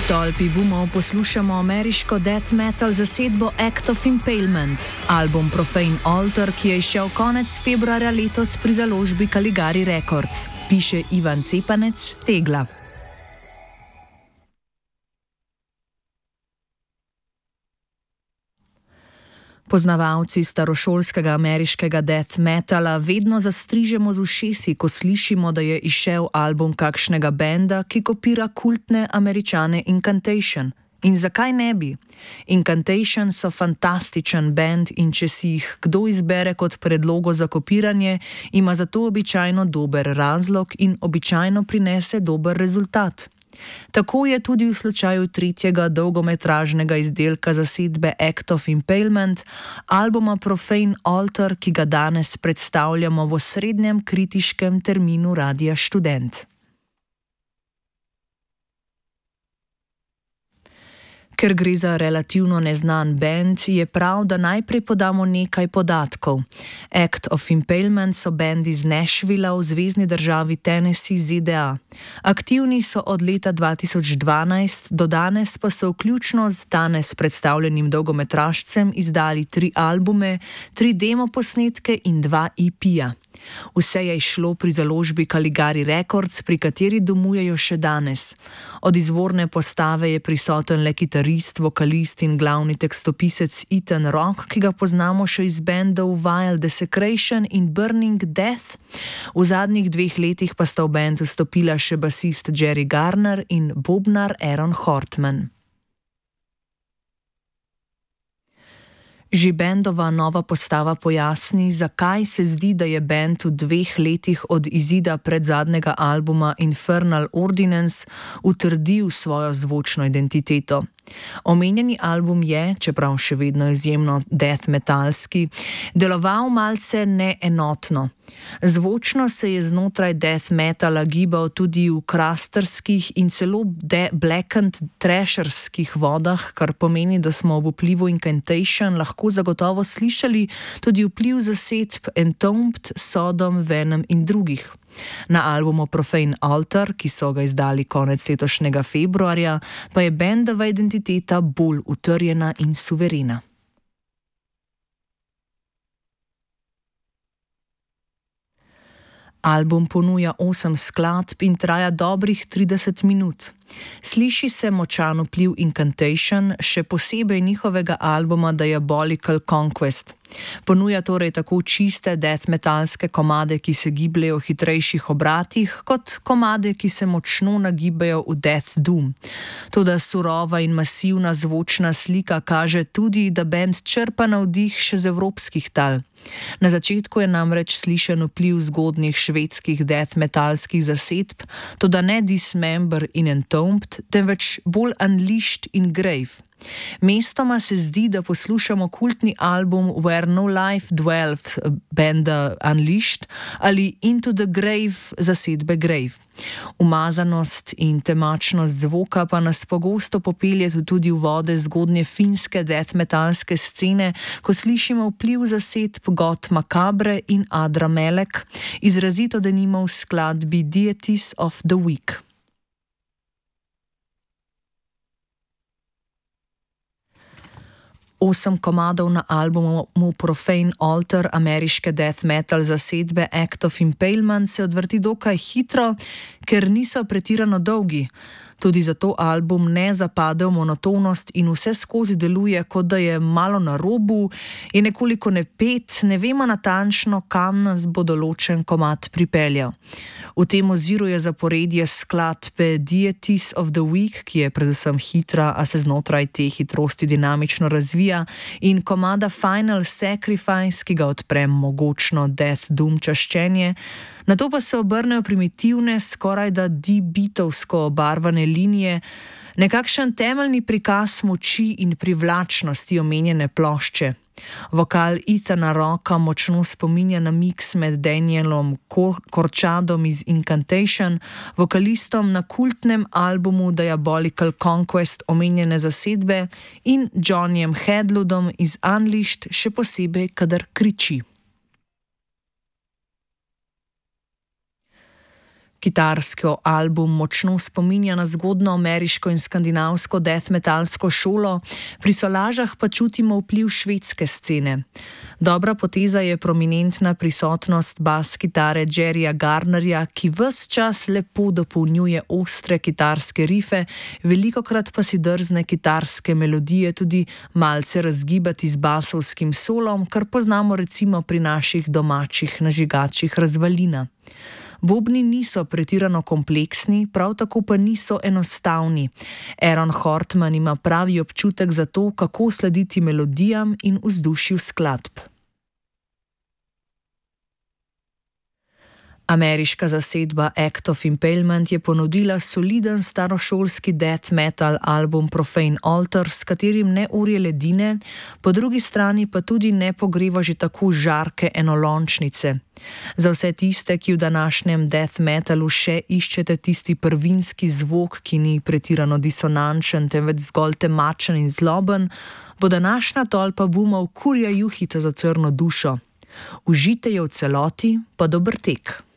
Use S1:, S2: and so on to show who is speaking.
S1: tolpi boomov poslušamo ameriško death metal zasedbo Act of Impalement, album Profane Altar, ki je izšel konec februarja letos pri založbi Caligari Records, piše Ivan Cepanec, Tegla. Poznavalci starošolskega ameriškega death metala vedno zastrižemo z ušesi, ko slišimo, da je izšel album kakšnega benda, ki kopira kultne Američane Incantation. In zakaj ne bi? Incantation so fantastičen bend in če si jih kdo izbere kot predlogo za kopiranje, ima za to običajno dober razlog in običajno prinese dober rezultat. Tako je tudi v slučaju tretjega dolgometražnega izdelka zasedbe Act of Impalement, albuma Profane Altar, ki ga danes predstavljamo v osrednjem kritiškem terminu Radia Študent. Ker gre za relativno neznan bend, je prav, da najprej podamo nekaj podatkov. Act of Impalement so bend iz Nashvilla v zvezni državi Tennessee, ZDA. Aktivni so od leta 2012, do danes pa so vključno z danes predstavljenim dolgometražcem izdali 3 albume, 3 demoposnetke in 2 EP-ja. Vse je izšlo pri založbi Caligari Records, pri kateri domujejo še danes. Od izvorne postave je prisoten le kitarist, vokalist in glavni tekstopisec Ethan Rock, ki ga poznamo še iz bendov Vile Desecration in Burning Death. V zadnjih 2 letih pa sta v bend vstopila še basist Jerry Garner in bobnar Aaron Hortman. Že bendova nova postava pojasni, zakaj se zdi, da je bend v 2 letih od izida predzadnjega albuma Infernal Ordinance utrdil svojo zvočno identiteto. Omenjeni album je, čeprav še vedno izjemno death metalski, deloval malce neenotno. Zvočno se je znotraj death metala gibal tudi v krasterskih in celo blackened thrasherskih vodah, kar pomeni, da smo v vplivu Incantation lahko zagotovo slišali tudi vpliv zasedb Entombed, Sodom, Venom in drugih. Na albumu Profane Altar, ki so ga izdali konec letošnjega februarja, pa je bendova identiteta bolj utrjena in suverena. Album ponuja 8 skladb in traja dobrih 30 minut. Sliši se močan vpliv Incantation, še posebej njihovega albuma Diabolical Conquest. Ponuja torej tako čiste death metalske komade, ki se gibljejo v hitrejših obratih, kot komade, ki se močno nagibajo v death doom. Toda surova in masivna zvočna slika kaže tudi, da bend črpa navdih še z evropskih tal. Na začetku je namreč slišen vpliv zgodnjih švedskih death metalskih zasedb, toda ne Dismember in Entombed, temveč bolj Unleashed in Grave. Mestoma se zdi, da poslušamo kultni album Where No Life Dwells benda Unleashed ali Into the Grave zasedbe Grave. Umazanost in temačnost zvoka pa nas pogosto popelje tudi v vode zgodnje finske death metalske scene, ko slišimo vpliv zasedb God Macabre in Adra Melek, izrazito denimo v skladbi Deities of the Week. Osem komadov na albumu Profane Altar ameriške death metal zasedbe Act of Impalement se odvrti dokaj hitro, ker niso pretirano dolgi. Tudi zato album ne zapade v monotonost in vse skozi deluje, kot da je malo na robu, je nekoliko nepet, ne vemo natančno, kam nas bo določen komad pripeljal. V tem oziru je zaporedje skladbe Deities of the Week, ki je predvsem hitra, a se znotraj te hitrosti dinamično razvija, in komada Final Sacrifice, ki ga odpre mogočno death doom čaščenje. Nato pa se obrnejo primitivne, skorajda beatovsko obarvane linije, nekakšen temeljni prikaz moči in privlačnosti omenjene plošče. Vokal Ethana Rocka močno spominja na miks med Danielom Korčadom iz Incantation, vokalistom na kultnem albumu Diabolical Conquest omenjene zasedbe, in Johnnyjem Hedlundom iz Unleashed, še posebej, kadar kriči. Kitarski album močno spominja na zgodno ameriško in skandinavsko death metalsko šolo, pri solažah pa čutimo vpliv švedske scene. Dobra poteza je prominentna prisotnost bas kitare Jerryja Garnerja, ki ves čas lepo dopolnjuje ostre kitarske rife, velikokrat pa si drzne kitarske melodije tudi malce razgibati z basovskim solom, kar poznamo recimo pri naših domačih nažigačih Razvalina. Bobni niso pretirano kompleksni, prav tako pa niso enostavni. Aaron Hortman ima pravi občutek za to, kako slediti melodijam in vzdušju skladb. Ameriška zasedba Act of Impalement je ponudila soliden starošolski death metal album Profane Altar, s katerim ne urje ledine, po drugi strani pa tudi ne pogreva že tako žarke enolončnice. Za vse tiste, ki v današnjem death metalu še iščete tisti prvinski zvok, ki ni pretirano disonančen, temveč zgolj temačen in zloben, bo današnja tolpa bumov kurja juhica za crno dušo. Užite jo v celoti, pa dober tek.